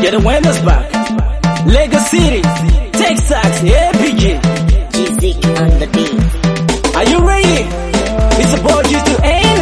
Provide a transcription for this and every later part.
Yeah, the winner's back. Lagos City, Texas, APG. G-Zik on the beat. Are you ready? It's a boy G2N,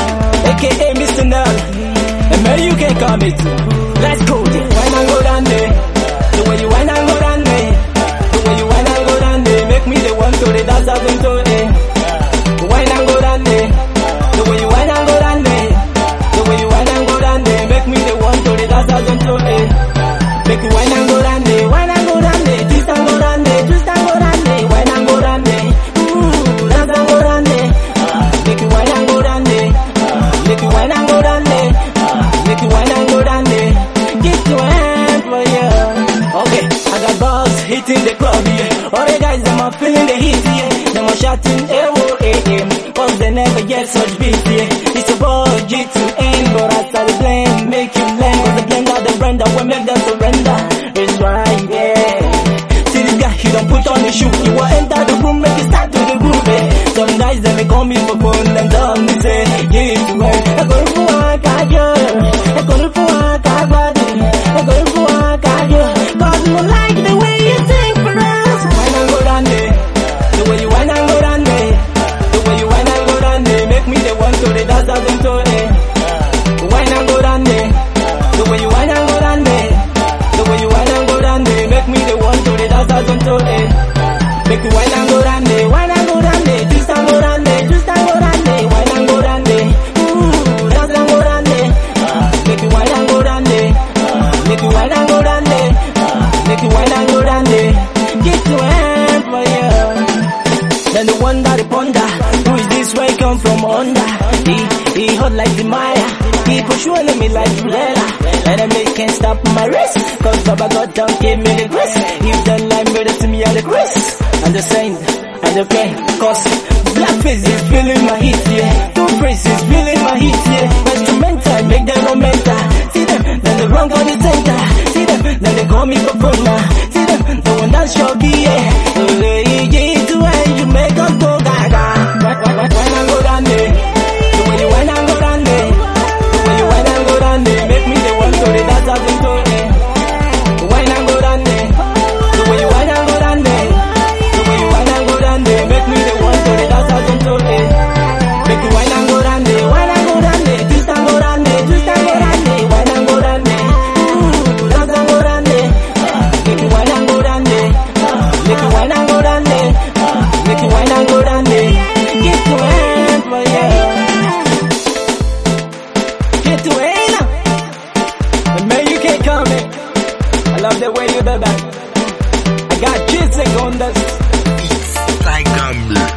aka Mr. Null. And man, you can call me too. Let's go there. Why not go down there? The way you why not go down there? The way you why not go down there? Make me the one to the dance out into it. Why not go down there? The way you why not go down there? The way you why not go down there? Make me the one to the dance out into it. Make you why not go down there? Why not go down there? Twist and go down there. Twist and go down there. Why not go down there? Dance and go down there. Make you why not go down there? Make you why not go down there? Make you why not go down there? Get your hand for you. Okay, I got balls hitting the club, yeah. All the guys, them are feeling the heat, yeah. Them are shouting, A-O-A-M. Cause they never get such beat, yeah. It's a ball, G2N, but I started playing, make you land. Cause the blend out the brand that will make them surrender. It's right, yeah. See this guy, he don't put on his shoe. You will enter the room, make it start to the groove, eh. Some guys, they may call me for phone and tell me, say, G2N. I go for a kajo, I go for a kabadi, I go for a kajo. Cause you like the way you think for us. Why not go down there? The way you why not go down there? The way you why not go down there? Make me the one to the dance out into it. Why not go down there? The way you why not go down there? The way you why not go down there? Make me the one to the dance out into it. Make you why not go down there? Why not go down there? Twist and go down there. Twist and go down there. Why not go down there? Dance and go down there. Make you why not go down there? Make you why not go down there? Make you why not go down there? Get your hand for you. Then the one that the ponder, who is this way come from under? He hot like the Maya. He push one me like Rudella. And I make can't stop my wrist. Cause Baba God don't give me the grace. If the line murder to me, I'm the grace. And the saint, and the pain. Cause blackface is feeling my heat, yeah. Two faces feeling my heat, yeah. Instrumental, make them no mental. See them, then the wrong on the center. See them, then they call me Popona. See them, the one that's shocky, yeah. You make us go gaga. Why not go down there? The way you why not go down there? The way you why not go down there? Make me the one to the dance out into it. Why not go down there? The way you why not go down there? The way you why not go down there? Make me the one to the dance out into it. Make you why not go down there? Why not go down there? Twist and go down there. Twist and go down there. Why not go down there? Dance and go down there. Make you why not go down there? Make you why not go down there? Make you why not go down there? Get to hand for you. Get to hand. The man you can't come in. I love the way you do that. I got G-Zik on this. It's like